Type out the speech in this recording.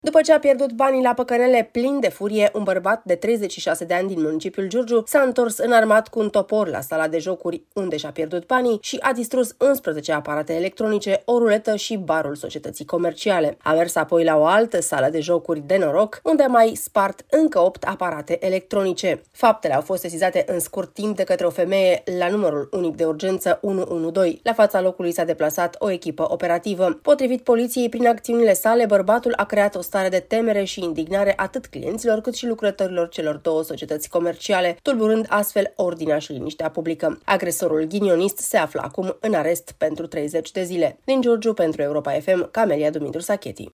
După ce a pierdut banii la păcănele, plin de furie, un bărbat de 36 de ani din municipiul Giurgiu s-a întors înarmat cu un topor la sala de jocuri unde și-a pierdut banii și a distrus 11 aparate electronice, o ruletă și barul societății comerciale. A mers apoi la o altă sală de jocuri de noroc, unde a mai spart încă 8 aparate electronice. Faptele au fost sesizate în scurt timp de către o femeie la numărul unic de urgență 112. La fața locului s-a deplasat o echipă operativă. Potrivit poliției, prin acțiunile sale, bărbatul a creat o stare de temere și indignare atât clienților cât și lucrătorilor celor două societăți comerciale, tulburând astfel ordinea și liniștea publică. Agresorul ghinionist se află acum în arest pentru 30 de zile. Din Giurgiu, pentru Europa FM, Camelia Dumitru Sacheti.